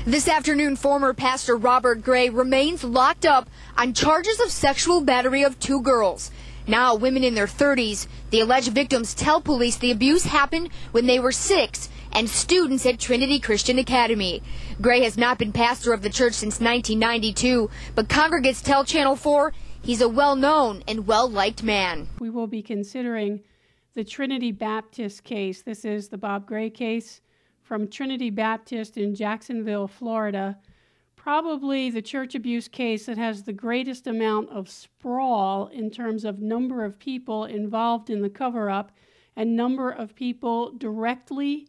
This afternoon, former pastor Robert Gray remains locked up on charges of sexual battery of 2 girls. Now, women in their 30s, the alleged victims tell police the abuse happened when they were 6 and students at Trinity Christian Academy. Gray has not been pastor of the church since 1992, but congregants tell Channel 4 he's a well-known and well-liked man. We will be considering the Trinity Baptist case. This is the Bob Gray case from Trinity Baptist in Jacksonville, Florida. Probably the church abuse case that has the greatest amount of sprawl in terms of number of people involved in the cover-up and number of people directly,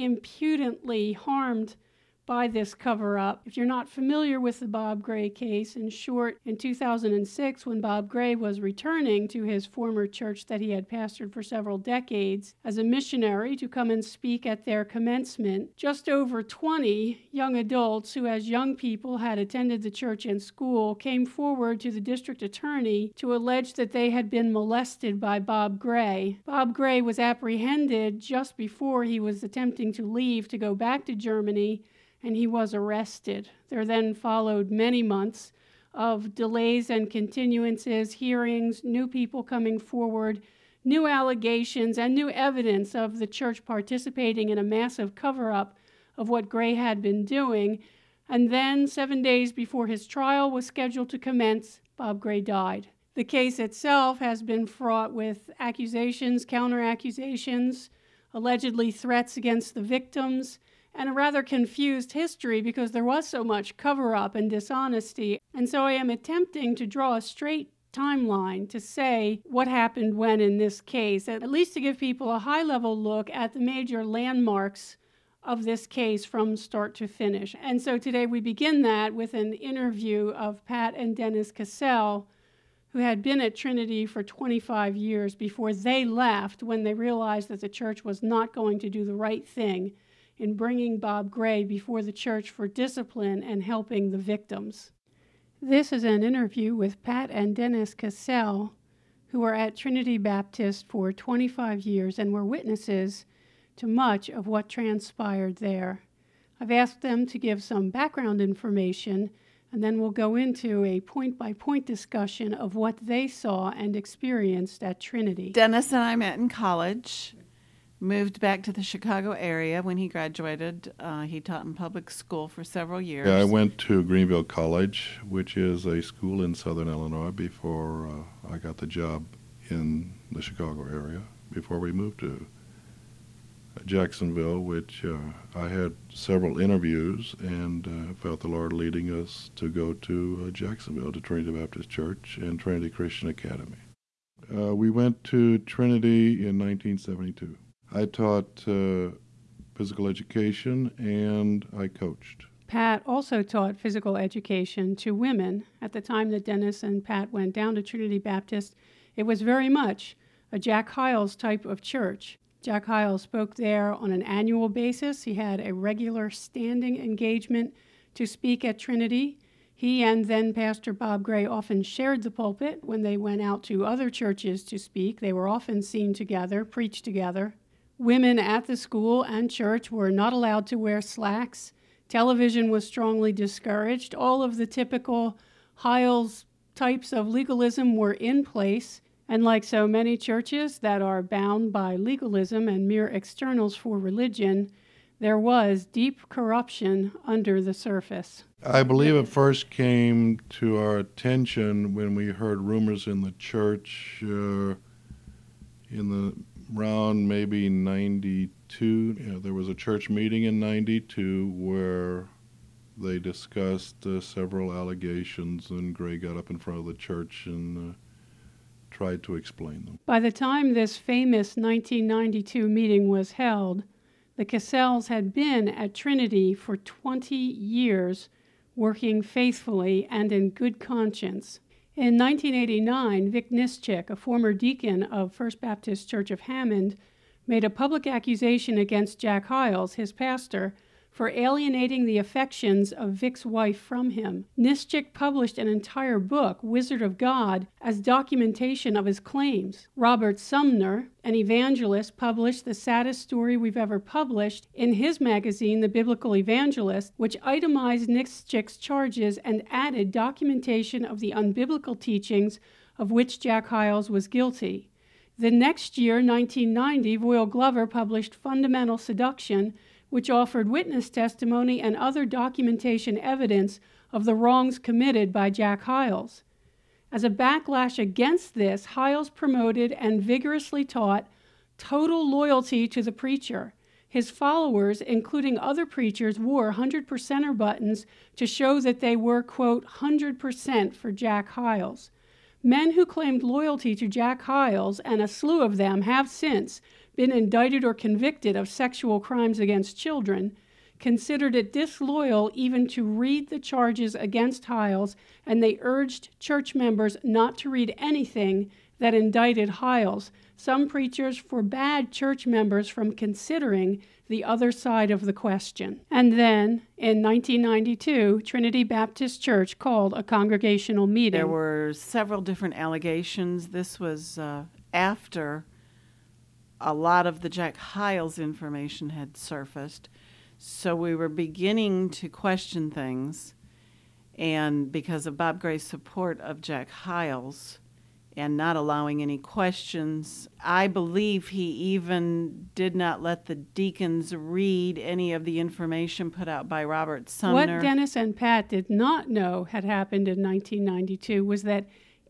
impudently harmed by this cover-up. If you're not familiar with the Bob Gray case, in short, in 2006, when Bob Gray was returning to his former church that he had pastored for several decades as a missionary to come and speak at their commencement, just over 20 young adults who as young people had attended the church and school came forward to the district attorney to allege that they had been molested by Bob Gray. Bob Gray was apprehended just before he was attempting to leave to go back to Germany, and he was arrested. There then followed many months of delays and continuances, hearings, new people coming forward, new allegations, and new evidence of the church participating in a massive cover-up of what Gray had been doing. And then, 7 days before his trial was scheduled to commence, Bob Gray died. The case itself has been fraught with accusations, counter-accusations, allegedly threats against the victims, and a rather confused history because there was so much cover-up and dishonesty. And so I am attempting to draw a straight timeline to say what happened when in this case, at least to give people a high-level look at the major landmarks of this case from start to finish. And so today we begin that with an interview of Pat and Dennis Cassell, who had been at Trinity for 25 years before they left when they realized that the church was not going to do the right thing in bringing Bob Gray before the church for discipline and helping the victims. This is an interview with Pat and Dennis Cassell, who were at Trinity Baptist for 25 years and were witnesses to much of what transpired there. I've asked them to give some background information, and then we'll go into a point-by-point discussion of what they saw and experienced at Trinity. Dennis and I met in college. Moved back to the Chicago area when he graduated. He taught in public school for several years. Yeah, I went to Greenville College, which is a school in southern Illinois, before I got the job in the Chicago area, before we moved to Jacksonville, which I had several interviews and felt the Lord leading us to go to Jacksonville, to Trinity Baptist Church and Trinity Christian Academy. We went to Trinity in 1972. I taught physical education, and I coached. Pat also taught physical education to women. At the time that Dennis and Pat went down to Trinity Baptist, it was very much a Jack Hyles type of church. Jack Hyles spoke there on an annual basis. He had a regular standing engagement to speak at Trinity. He and then Pastor Bob Gray often shared the pulpit when they went out to other churches to speak. They were often seen together, preached together. Women at the school and church were not allowed to wear slacks. Television was strongly discouraged. All of the typical Hyles types of legalism were in place. And like so many churches that are bound by legalism and mere externals for religion, there was deep corruption under the surface. I believe it first came to our attention when we heard rumors in the church in the around maybe 92. There was a church meeting in 92 where they discussed several allegations, and Gray got up in front of the church and tried to explain them. By the time this famous 1992 meeting was held, the Cassells had been at Trinity for 20 years, working faithfully and in good conscience. In 1989, Vic Nischik, a former deacon of First Baptist Church of Hammond, made a public accusation against Jack Hyles, his pastor, for alienating the affections of Vic's wife from him. Nischik published an entire book, Wizard of God, as documentation of his claims. Robert Sumner, an evangelist, published The Saddest Story We've Ever Published in his magazine, The Biblical Evangelist, which itemized Nischik's charges and added documentation of the unbiblical teachings of which Jack Hyles was guilty. The next year, 1990, Voyle Glover published Fundamental Seduction, which offered witness testimony and other documentation evidence of the wrongs committed by Jack Hyles. As a backlash against this, Hyles promoted and vigorously taught total loyalty to the preacher. His followers, including other preachers, wore 100%er buttons to show that they were, quote, 100% for Jack Hyles. Men who claimed loyalty to Jack Hyles, and a slew of them have since been indicted or convicted of sexual crimes against children, considered it disloyal even to read the charges against Hyles, and they urged church members not to read anything that indicted Hyles. Some preachers forbade church members from considering the other side of the question. And then, in 1992, Trinity Baptist Church called a congregational meeting. There were several different allegations. This was after a lot of the Jack Hyles information had surfaced. So we were beginning to question things, and because of Bob Gray's support of Jack Hyles and not allowing any questions, I believe he even did not let the deacons read any of the information put out by Robert Sumner. What Dennis and Pat did not know had happened in 1992 was that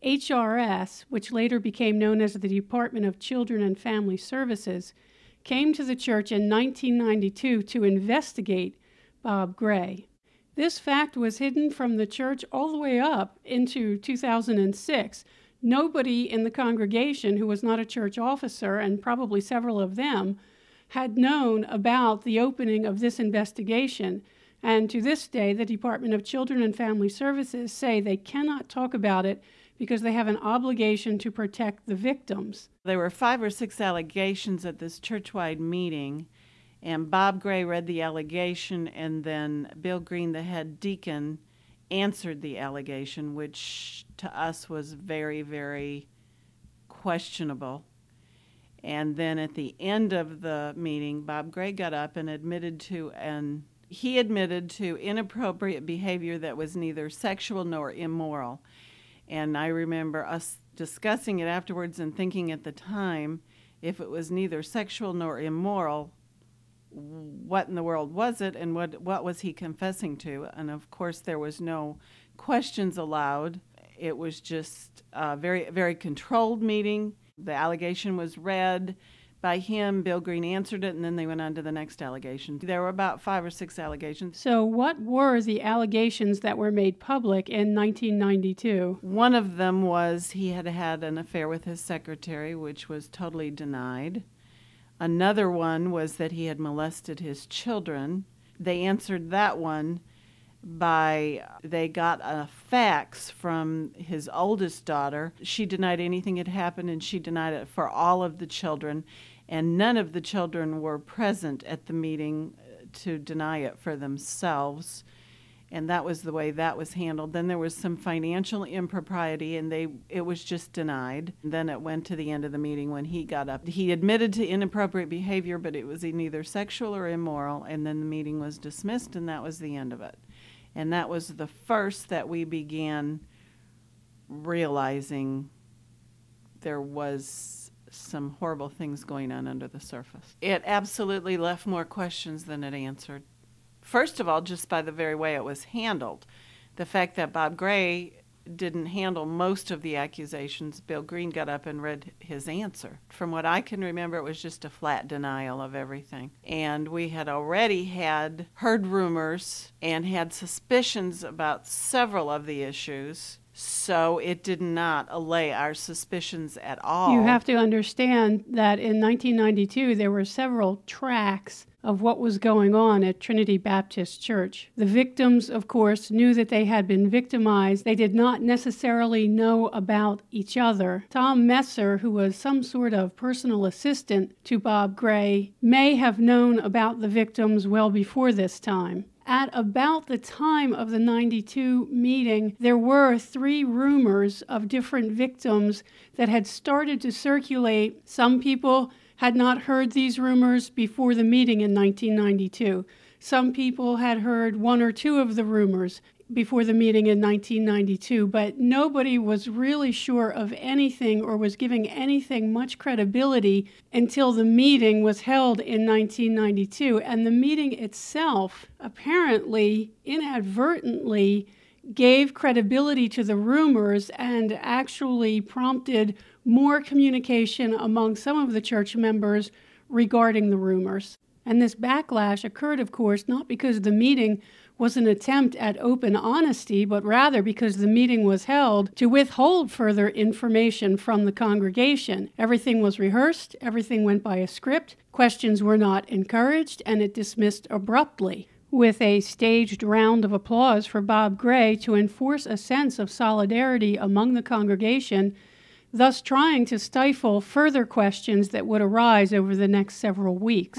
HRS, which later became known as the Department of Children and Family Services, came to the church in 1992 to investigate Bob Gray. This fact was hidden from the church all the way up into 2006. Nobody in the congregation who was not a church officer, and probably several of them, had known about the opening of this investigation. And to this day, the Department of Children and Family Services say they cannot talk about it because they have an obligation to protect the victims. There were 5 or 6 allegations at this church-wide meeting, and Bob Gray read the allegation, and then Bill Green, the head deacon, answered the allegation, which to us was very, very questionable. And then at the end of the meeting, Bob Gray got up and admitted to inappropriate behavior that was neither sexual nor immoral. And I remember us discussing it afterwards and thinking at the time, if it was neither sexual nor immoral, what in the world was it, and what was he confessing to? And of course, there was no questions allowed. It was just a very, very controlled meeting. The allegation was read by him. Bill Green answered it, and then they went on to the next allegation. There were about 5 or 6 allegations. So what were the allegations that were made public in 1992? One of them was he had had an affair with his secretary, which was totally denied. Another one was that he had molested his children. They answered that one by, they got a fax from his oldest daughter. She denied anything had happened, and she denied it for all of the children. And none of the children were present at the meeting to deny it for themselves. And that was the way that was handled. Then there was some financial impropriety, and it was just denied. And then it went to the end of the meeting when he got up. He admitted to inappropriate behavior, but it was neither sexual or immoral, and then the meeting was dismissed, and that was the end of it. And that was the first that we began realizing there was some horrible things going on under the surface. It absolutely left more questions than it answered. First of all, just by the very way it was handled. The fact that Bob Gray didn't handle most of the accusations, Bill Green got up and read his answer. From what I can remember, it was just a flat denial of everything. And we had already heard rumors and had suspicions about several of the issues. So it did not allay our suspicions at all. You have to understand that in 1992 there were several tracks of what was going on at Trinity Baptist Church. The victims, of course, knew that they had been victimized. They did not necessarily know about each other. Tom Messer, who was some sort of personal assistant to Bob Gray, may have known about the victims well before this time. At about the time of the 92 meeting, there were 3 rumors of different victims that had started to circulate. Some people had not heard these rumors before the meeting in 1992. Some people had heard 1 or 2 of the rumors before the meeting in 1992, but nobody was really sure of anything or was giving anything much credibility until the meeting was held in 1992. And the meeting itself apparently inadvertently gave credibility to the rumors and actually prompted more communication among some of the church members regarding the rumors. And this backlash occurred, of course, not because the meeting was an attempt at open honesty, but rather because the meeting was held to withhold further information from the congregation. Everything was rehearsed, everything went by a script, questions were not encouraged, and it dismissed abruptly, with a staged round of applause for Bob Gray to enforce a sense of solidarity among the congregation, thus trying to stifle further questions that would arise over the next several weeks.